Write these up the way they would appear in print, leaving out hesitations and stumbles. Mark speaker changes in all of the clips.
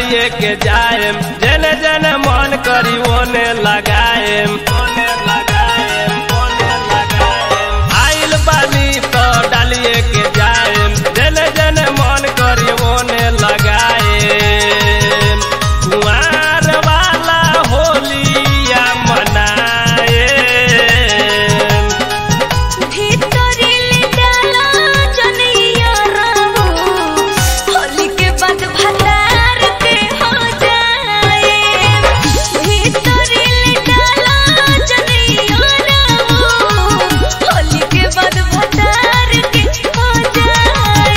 Speaker 1: डालिए के जाएम, जने जने मन करी ओने लगाएम। आइल बानी तो डालिए के जाएम, जने जने मन करी ओने लगाएम। कुंवार वाला होलिया मनाए,
Speaker 2: भीतरिल डाला जनिया रामू, होली के बाद भतार के हो जाए। भीतरिल डाला जनिया रामू, होली के बाद भतार के हो जाए।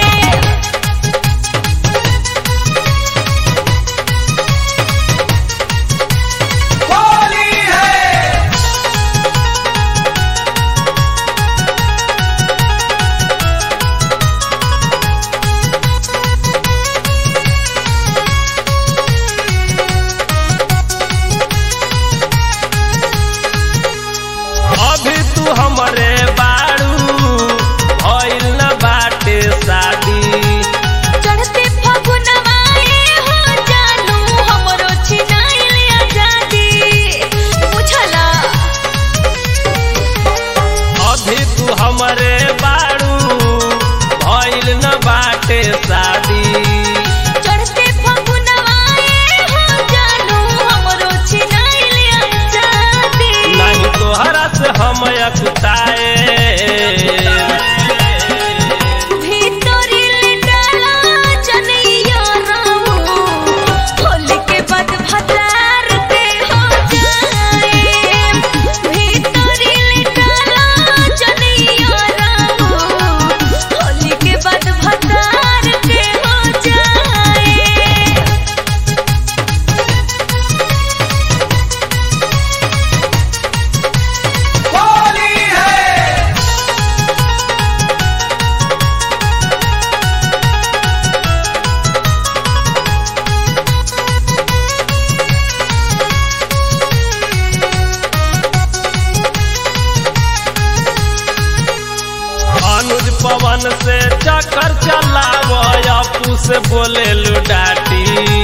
Speaker 1: अभी तू हमरे बारू, भइल न बाटे शादी।
Speaker 2: चढ़ते फगुनवाए हो जानू, हमरो छिनाइल आजादी। बुझला
Speaker 1: अभी तू हमरे बारू, भइल न बाटे शादी।
Speaker 2: चढ़ते फगुनवाए हो जानू, हमरो छिनाइल आजादी।
Speaker 1: नहीं तोहरा से हम अकुताए,
Speaker 2: भीतरिल डाला जनिया रामू, होली के बाद भतार के हो जाए। भीतरिल डाला जनिया रामू, होली के बाद भतार के हो जाए।
Speaker 1: अनुज पवन से चक्कर चलाव, अपू से बोले लुडाटी।